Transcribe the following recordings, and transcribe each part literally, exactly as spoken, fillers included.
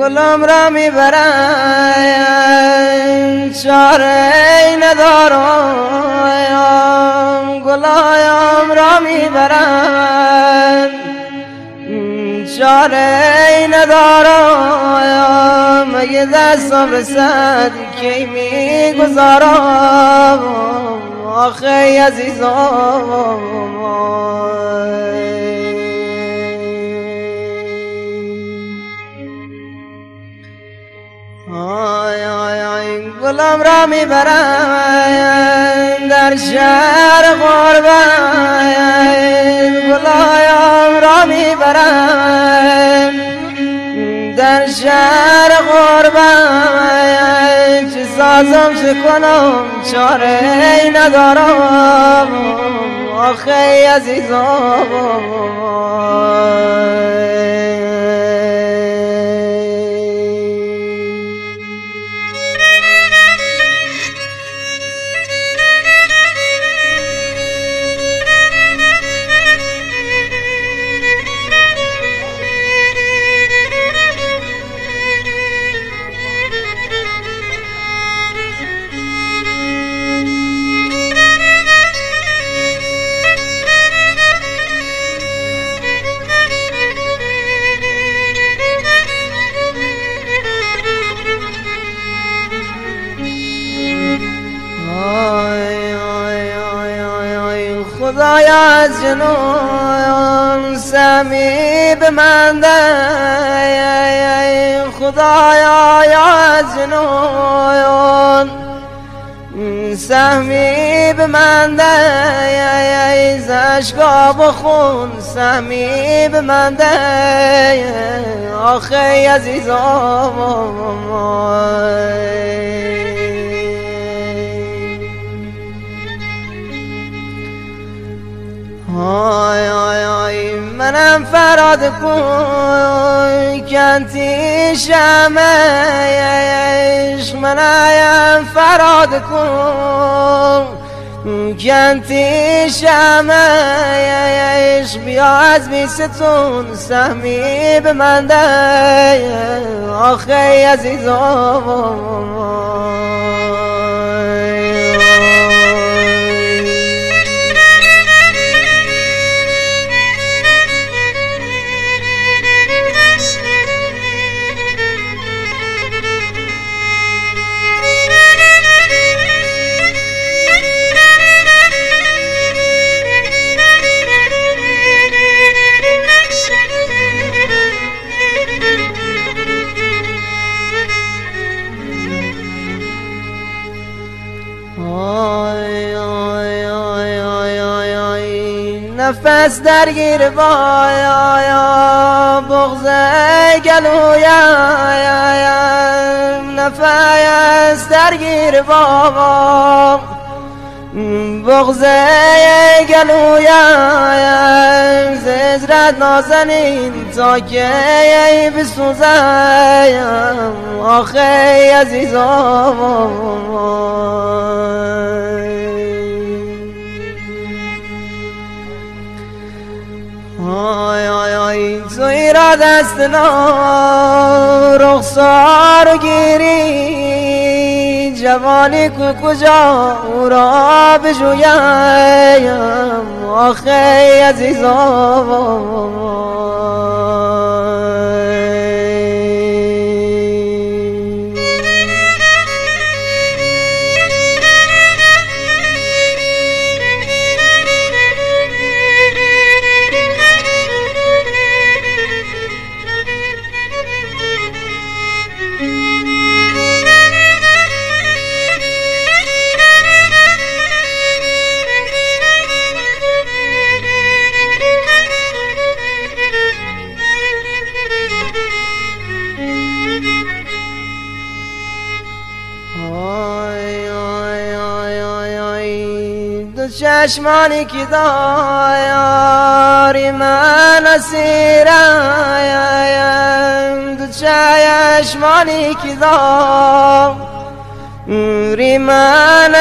گلم را میبرن چاره ندارم، گلایم را میبرن چاره ندارم، مگه دستم رسد کی میگذارم آخه عزیزم. آی آی آی گلم را میبرن در شهر غربت، گلایم را میبرن در شهر غربت، چه سازم چه کنم چاره ندارم آخه عزیزم. خدایا از جنون سهمی به من ده، خدایا از جنون سهمی به من ده، ز اشکاب و خون سهمی به من ده آخه عزیزم. آی آی آی منم فراد کن کنتی شمعش، منم فراد کن کنتی شمعش، بیا از بیستون سهمی به من ده آخه عزیزم. آی آی آی آی آی آی نفس درگیر بایا بغض گلویم، نفس درگیر بابا بغض گلویم، زجرت نازنین تا که بسوزم آخه عزیزم. آی آی آی توی را دست نا رخسار گیری، جوانی کو کجا او را بجویم آخه عزیزم. چشمانی که داری من اسیرم، دو چشمانی که داری ریمان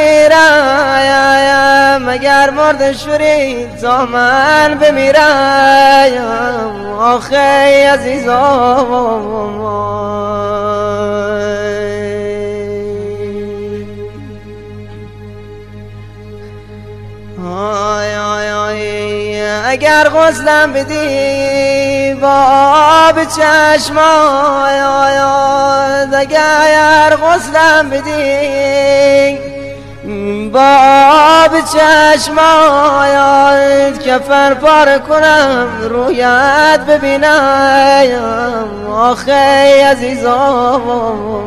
اسیرم مگر مرد شوری تا من بمیرم آخه عزیزم آی آی آی اگر غسلم بدی با آب چشم آی آی آی اگر غسلم بدی با آب چشم آی آی کفن پاره کنم رویت ببینم آخه عزیزم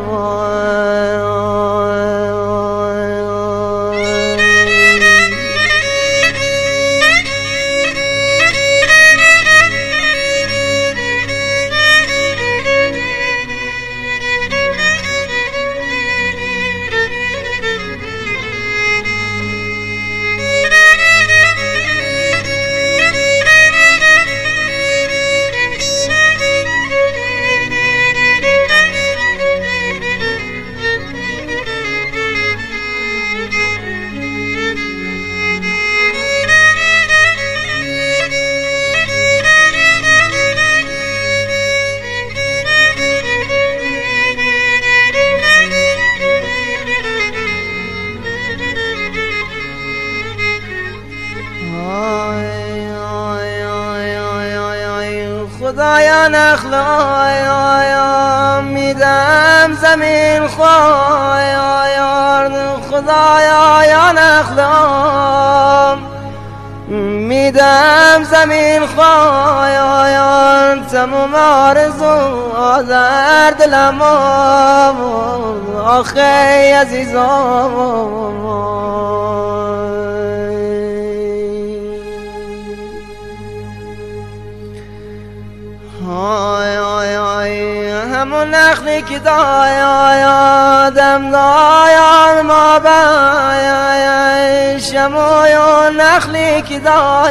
خدایا نخلایا میدم زمین خوایا خدایا نخلا میدم زمین خوایا تمام آرزو در دلم آخه عزیزم آی آی آی همون نخلی که دای آی آدم دایان ما بای شموی و نخلی که دای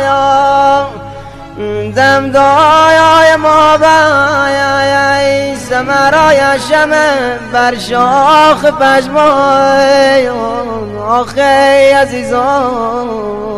دم دای ما بای سمرای شمه بر شاخ پشمای آخه عزیزان